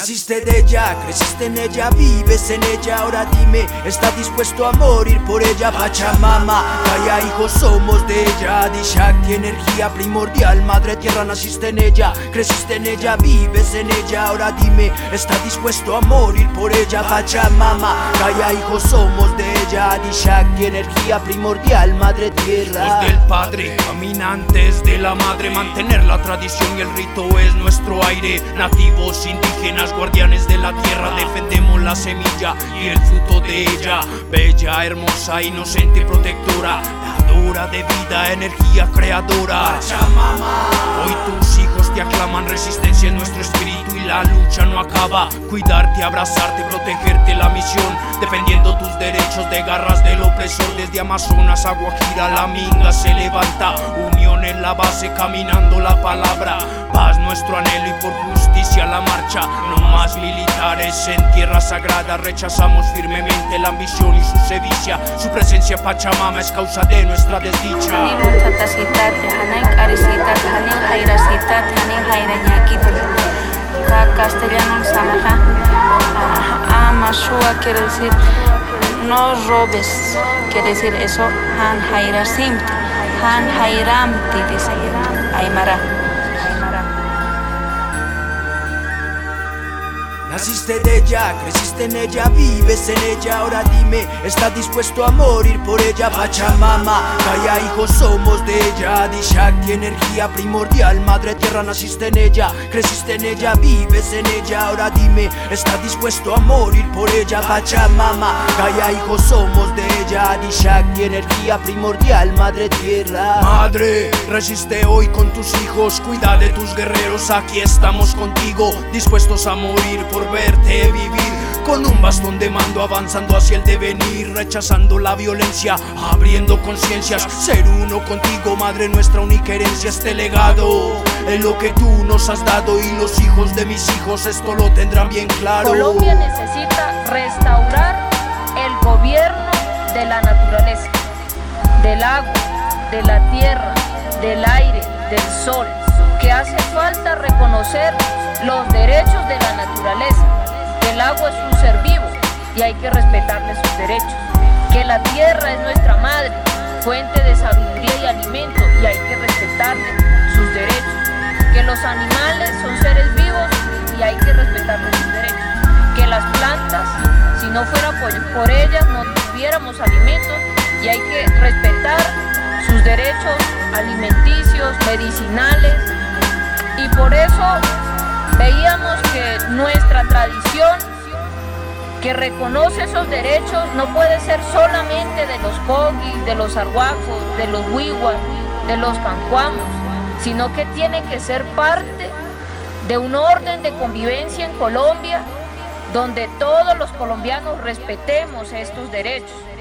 Naciste de ella, creciste en ella, vives en ella. Ahora dime, ¿estás dispuesto a morir por ella? Pachamama, Gaia, hijos somos de ella. Dishakti, energía primordial, madre tierra, naciste en ella, creciste en ella, vives en ella. Ahora dime, ¿estás dispuesto a morir por ella? Pachamama, Gaia, hijos somos de ella. Dishakti, energía primordial, madre tierra. Hijos del padre, caminantes de la madre. Mantener la tradición y el rito es nuestro aire. Nativos, indígenas, guardianes de la tierra. Defendemos la semilla y el fruto de ella. Bella, hermosa, inocente, protectora, dadora de vida, energía creadora. Pachamama, hoy tus hijos te aclaman, resistencia en nuestro espíritu y la lucha no acaba. Cuidarte, abrazarte, protegerte, la misión, defendiendo tus derechos de garras del opresor. Desde Amazonas a Guajira la minga se levanta, unión en la base, caminando la palabra. Paz nuestro anhelo y por justicia la marcha. No más militares en tierra sagrada, rechazamos firmemente la ambición y su sevicia. Su presencia Pachamama es causa de nuestra desdicha. Castellano samaja, amashua quiere decir no robes, quiere decir eso. Han hairasimti, han hairamti dice Aymara. naciste de ella, creciste en ella, vives en ella. Ahora dime, ¿estás dispuesto a morir por ella? Pachamama, Gaia, hijos somos de ella. Dishakti, energía primordial, madre tierra, naciste en ella, creciste en ella, vives en ella. Ahora dime, ¿estás dispuesto a morir por ella? Pachamama, Gaia, hijos somos de ella. Dishakti, energía primordial, madre tierra. Madre, resiste hoy con tus hijos, cuida de tus guerreros, aquí estamos contigo, dispuestos a morir por verte vivir. Con un bastón de mando avanzando hacia el devenir, rechazando la violencia, abriendo conciencias. Ser uno contigo, madre, nuestra única herencia. Este legado es lo que tú nos has dado y los hijos de mis hijos esto lo tendrán bien claro. Colombia necesita restaurar el gobierno de la naturaleza, del agua, de la tierra, del aire, del sol. Que hace falta reconocer los derechos de la naturaleza, que el agua es un ser vivo y hay que respetarle sus derechos, que la tierra es nuestra madre, fuente de sabiduría y alimento y hay que respetarle sus derechos, que los animales son seres vivos y hay que respetarle sus derechos, que las plantas, si no fuera por ellas no tuviéramos alimentos y hay que respetar sus derechos alimenticios, medicinales. Y por eso veíamos que nuestra tradición, que reconoce esos derechos, no puede ser solamente de los cogis, de los arhuacos, de los huihuas, de los cancuamos, sino que tiene que ser parte de un orden de convivencia en Colombia, donde todos los colombianos respetemos estos derechos.